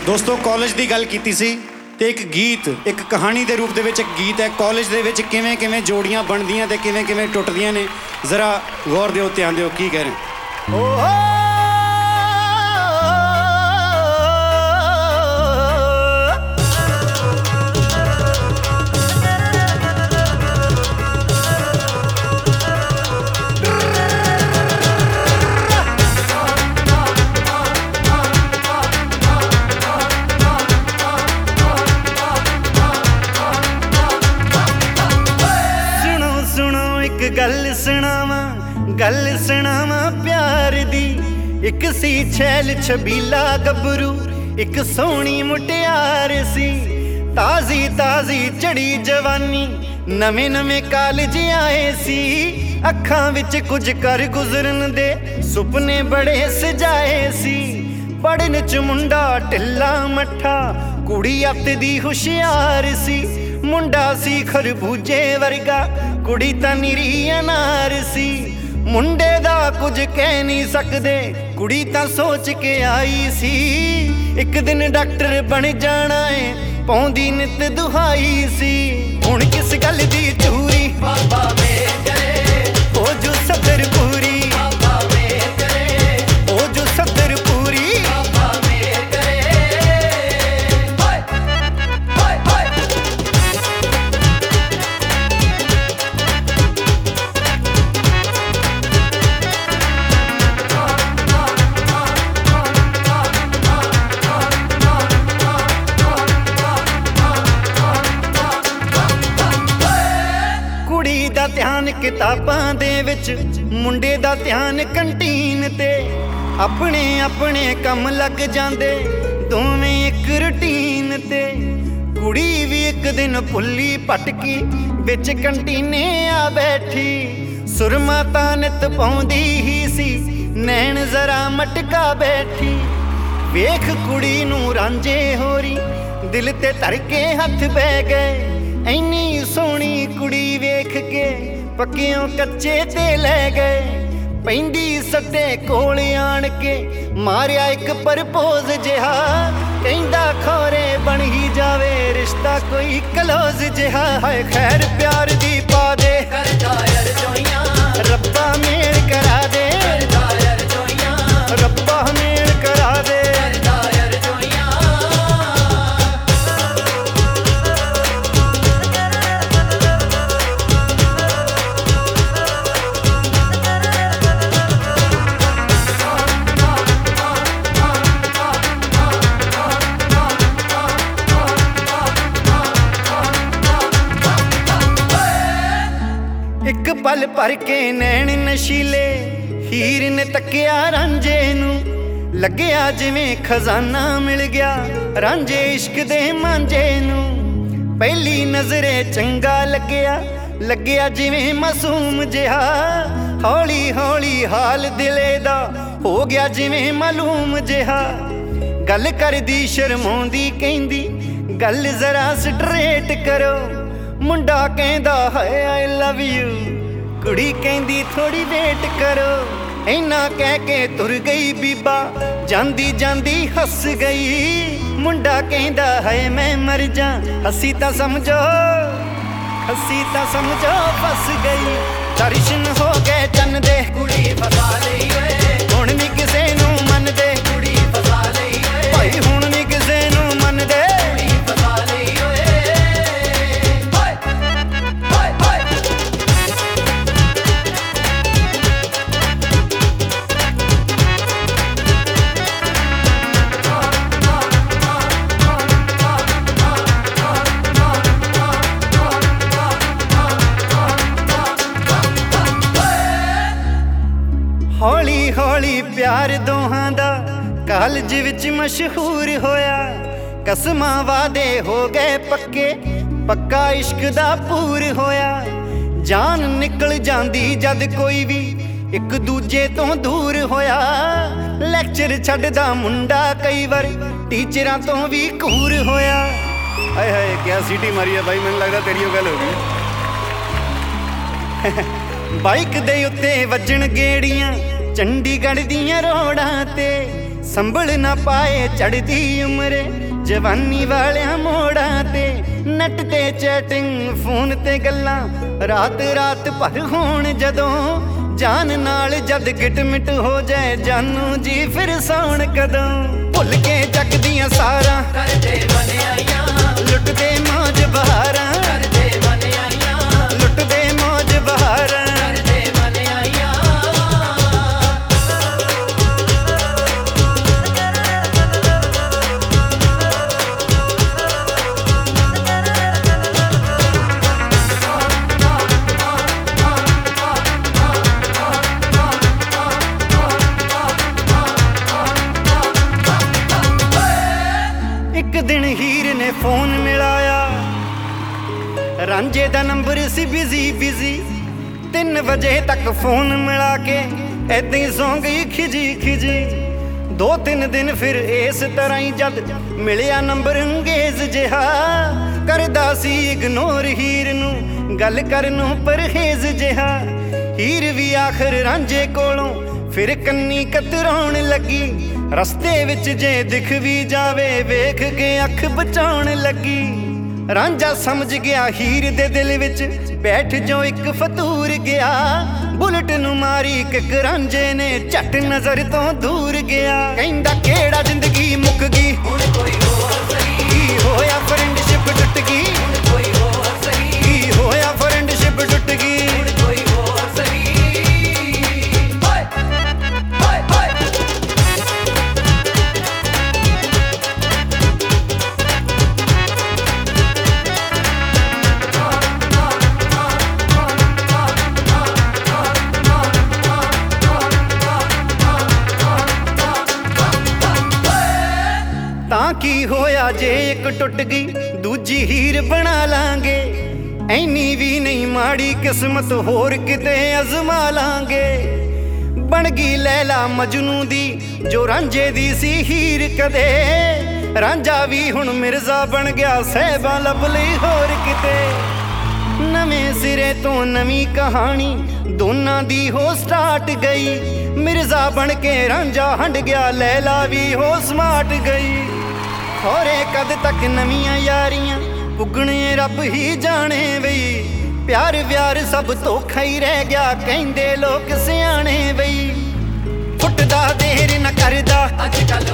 ਦੋਸਤੋ ਕਾਲਜ ਦੀ ਗੱਲ ਕੀਤੀ ਸੀ ਤੇ ਇੱਕ ਗੀਤ ਇੱਕ ਕਹਾਣੀ ਦੇ ਰੂਪ ਦੇ ਵਿੱਚ ਇੱਕ ਗੀਤ ਹੈ ਕਾਲਜ ਦੇ ਵਿੱਚ ਕਿਵੇਂ ਕਿਵੇਂ ਜੋੜੀਆਂ ਬਣਦੀਆਂ ਤੇ ਕਿਵੇਂ ਕਿਵੇਂ ਟੁੱਟਦੀਆਂ ਨੇ ਜ਼ਰਾ ਗੌਰ ਦਿਓ ਧਿਆਨ ਦਿਓ ਕੀ ਕਹਿ ਰਹੇ ਓਹ ਗੱਲ ਸੁਣਾਵਾਂ ਪਿਆਰ ਦੀ ਇੱਕ ਸੀ ਛੈਲ ਛਬੀਲਾ ਗੱਭਰੂ ਇੱਕ ਸੋਹਣੀ ਮੁਟਿਆਰ ਸੀ ਤਾਜ਼ੀ ਤਾਜ਼ੀ ਚੜੀ ਜਵਾਨੀ ਨਵੇਂ ਨਵੇਂ ਕਾਲਜ ਆਏ ਸੀ ਅੱਖਾਂ ਵਿੱਚ ਕੁਝ ਕਰ ਗੁਜ਼ਰਨ ਦੇ ਸੁਪਨੇ ਬੜੇ ਸਜਾਏ ਸੀ ਪੜਨ ਚ ਮੁੰਡਾ ਢਿੱਲਾ ਮੱਠਾ ਕੁੜੀ ਅੱਤ ਦੀ ਹੁਸ਼ਿਆਰ ਸੀ ਮੁੰਡਾ ਸੀ ਖਰਬੂਜੇ ਵਰਗਾ ਕੁੜੀ ਤਾਂ ਨਿਰੀ ਅਨਾਰ ਸੀ ਮੁੰਡੇ ਦਾ ਕੁਝ ਕਹਿ ਨਹੀਂ ਸਕਦੇ ਕੁੜੀ ਤਾਂ ਸੋਚ ਕੇ ਆਈ ਸੀ ਇੱਕ ਦਿਨ ਡਾਕਟਰ ਬਣ ਜਾਣਾ ਏ ਪਾਉਂਦੀ ਨਿਤ ਦੁਹਾਈ ਸੀ ਹੁਣ ਕਿਸ ਗੱਲ ਦੀ ਚੂਰੀ ਬਾਬਾ ਮੇਰ ਕਰੇ ਹੋ ਜੋ ਸਦਰ ਪੂਰੀ ਬਾਬਾ ਮੇਰ ਕਰੇ ਹੋ ਜੋ ਸਦਰ ਪੂਰੀ ਬਾਬਾ ਮੇਰ ਕਰੇ ਹਾਏ ਹਾਏ ਹਾਏ ਕੁੜੀ ਦਾ ਧਿਆਨ ਕਿਤਾਬਾਂ ਦੇ ਵਿੱਚ ਮੁੰਡੇ ਦਾ ਧਿਆਨ ਕੰਟੀਨ ਤੇ ਆਪਣੇ ਆਪਣੇ ਕੰਮ ਲੱਗ ਜਾਂਦੇ ਦੋਵੇਂ ਇੱਕ ਰੁਟੀਨ ਤੇ ਕੁੜੀ ਵੀ ਇੱਕ ਦਿਨ ਭੁੱਲੀ ਭਟਕੀ ਵਿੱਚ ਕੰਟੀਨੇ ਆ ਬੈਠੀ ਸੁਰਮਾ ਤਾਂ ਨਿਤ ਪਾਉਂਦੀ ਹੀ ਸੀ ਨੈਣ ਜ਼ਰਾ ਮਟਕਾ ਬੈਠੀ ਵੇਖ ਕੁੜੀ ਨੂੰ ਰਾਂਝੇ ਹੋਰੀ ਦਿਲ ਤੇ ਧਰ ਕੇ ਹੱਥ ਬਹਿ ਗਏ ਇੰਨੀ ਸੋਹਣੀ ਕੁੜੀ ਵੇਖ ਕੇ ਪੱਕਿਓਂ ਕੱਚੇ ਤੇ ਲੈ ਗਏ ਪੈਂਦੀ ਸੱਟੇ ਕੋਲ ਆਣ ਕੇ ਮਾਰਿਆ ਇੱਕ ਪ੍ਰਪੋਜ਼ ਜਿਹਾ ਕਹਿੰਦਾ ਖੋਰੇ ਬਣ ਹੀ ਜਾਵੇ ਰਿਸ਼ਤਾ ਕੋਈ ਕਲੋਜ਼ ਜਿਹਾ ਹਾਏ ਖੈਰ ਪਿਆਰ ਦੀ ਪਾ ਦੇ ਕਰਦਾ ਯਾਰ ਜੋਈਆਂ ਰੱਬਾ ਮੇਲ ਕਰਾ ਦੇ ਕਰਦਾ ਯਾਰ ਜੋਈਆਂ ਰੱਬਾ ਮੇਲ ਕਰਾ ਦੇ ਇੱਕ ਪਲ ਭਰ ਕੇ ਨੈਣ ਨਸ਼ੀਲੇ ਹੀਰ ਨੇ ਤੱਕਿਆ ਰਾਂਝੇ ਨੂੰ ਲੱਗਿਆ ਜਿਵੇਂ ਖਜ਼ਾਨਾ ਮਿਲ ਗਿਆ ਰਾਂਝੇ ਇਸ਼ਕ ਦੇ ਮਾਂਝੇ ਨੂੰ ਪਹਿਲੀ ਨਜ਼ਰੇ ਚੰਗਾ ਲੱਗਿਆ ਜਿਵੇਂ ਮਾਸੂਮ ਜਿਹਾ ਹੌਲੀ ਹੌਲੀ ਹਾਲ ਦਿਲੇ ਦਾ ਹੋ ਗਿਆ ਜਿਵੇਂ ਮਾਲੂਮ ਜਿਹਾ ਗੱਲ ਕਰਦੀ ਸ਼ਰਮਾਉਂਦੀ ਕਹਿੰਦੀ ਗੱਲ ਜ਼ਰਾ ਸਟਰੇਟ ਕਰੋ ਮੁੰਡਾ ਕਹਿੰਦਾ ਹਾਏ ਆਈ ਲਵ ਯੂ ਕੁੜੀ ਕਹਿੰਦੀ ਥੋੜੀ ਵੇਟ ਕਰੋ ਇੰਨਾ ਕਹਿ ਕੇ ਤੁਰ ਗਈ ਬੀਬਾ ਜਾਂਦੀ ਜਾਂਦੀ ਹੱਸ ਗਈ ਮੁੰਡਾ ਕਹਿੰਦਾ ਹਾਏ ਮੈਂ ਮਰ ਜਾ ਹੱਸੀ ਤਾਂ ਸਮਝੋ ਫਸ ਗਈ ਦਰਸ਼ਨ ਹੋ ਗਏ ਚੰਨ ਦੇ ਕੁੜੀ ਫਸਾ ਲਈ ਓਏ ਹੁਣ ਨਹੀਂ ਕਿਸੇ ਨੂੰ ਮੰਨਦੇ ਕੁੜੀ ਫਸਾ ਲਈ ਓਏ ਭਾਈ ਹੁਣ ਨਹੀਂ ਕਿਸੇ ਨੂੰ ਮੰਨਦੇ ਕੁੜੀ ਫਸਾ ਲਈ ਓਏ ਹੌਲੀ ਹੌਲੀ ਪਿਆਰ ਦੋਹਾਂ ਦਾ ਕਾਲਜ ਵਿੱਚ ਮਸ਼ਹੂਰ ਹੋਇਆ ਕਸਮਾਂ ਵਾਦੇ ਹੋ ਗਏ ਪੱਕੇ ਪੱਕਾ ਇਸ਼ਕ ਦਾ ਪੂਰ ਹੋਇਆ ਜਾਨ ਨਿਕਲ ਜਾਂਦੀ ਜਦ ਕੋਈ ਵੀ ਇੱਕ ਦੂਜੇ ਤੋਂ ਦੂਰ ਹੋਇਆ ਲੈਕਚਰ ਛੱਡਦਾ ਮੁੰਡਾ ਕਈ ਵਾਰ ਟੀਚਰਾਂ ਤੋਂ ਵੀ ਘੂਰ ਹੋਇਆ ਹਾਏ ਹਾਏ ਕਿਆ ਸੀਟੀ ਮਾਰੀ ਆ ਬਾਈ ਮੈਨੂੰ ਲੱਗਦਾ ਤੇਰੀ ਉਹ ਗੱਲ ਹੋ ਗਈ ਬਾਈਕ ਦੇ ਉੱਤੇ ਵੱਜਣ ਗੇੜੀਆਂ ਚੰਡੀਗੜ੍ਹ ਦੀਆਂ ਰੋਡਾਂ ਤੇ संभल ना पाए चढ़दी उम्रे जवानी वालियां मोड़ां ते नट ते चैटिंग फोन ते गल्लां रात रात भर होण जदों जान नाल जद गिट मिट हो जाए जानू जी फिर सौण कदों भुल के जग दियां सारां करदे मनियाइयां लुटदे मौज बहारां करदे मनियाइयां लुटदे मौज बहारां करदे मनियाइयां एक दिन हीर ने फोन मिलाया रांझे दा नंबर सी बिजी बिजी 3 बजे तक फोन मिला के ऐदां ही सौ गई खिजी खिजी 2-3 दिन फिर इस तरह ही जद मिलिया नंबर अंगेज जिहा करदा सी इग्नोर हीर नू गल करनों परहेज जिहा हीर भी आखिर रांझे कोलों फिर कन्नी कतराउण लगी रस्ते विच जे दिख भी जावे वेख के अख बचाउण लगी रांझा समझ गया हीर दे दिल विच बैठ जो एक फतूर गया बुलट नू मारी किक रांझे ने झट नजर तो दूर गया कहंदा केड़ा जिंदगी मुक गई हुण कोई होर सही की होया फ्रेंडशिप टुट गई हुण कोई होर सही की होया फ्रेंडशिप टुट गई हुण कोई होर सही तां की होया जे एक टुट गई दूजी हीर बना लांगे ऐनी भी नहीं माड़ी किस्मत होर किते अजमा लांगे बन गई लैला मजनू दी जो रांझे दी सी हीर कदे रांझा भी हुण मिर्जा बन गया सहबा लभ लई होर किते नवें सिरे तो नवीं कहानी दोनां दी हो स्टार्ट गई मिर्जा बन के रांझा हंड गया लैला भी हो स्मार्ट गई होरे कद तक नवीं यारियां पुगने रब ही जाने बई प्यार व्यार सब धोखा ही रह गया कहंदे लोग सियाणे बई फुटदा देर न करदा अजकल